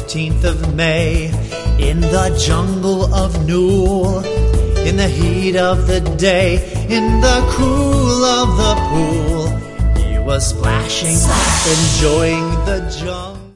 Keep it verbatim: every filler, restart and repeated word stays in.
fifteenth of May, in the jungle of Nool, in the heat of the day, in the cool of the pool, he was splashing, enjoying the jungle.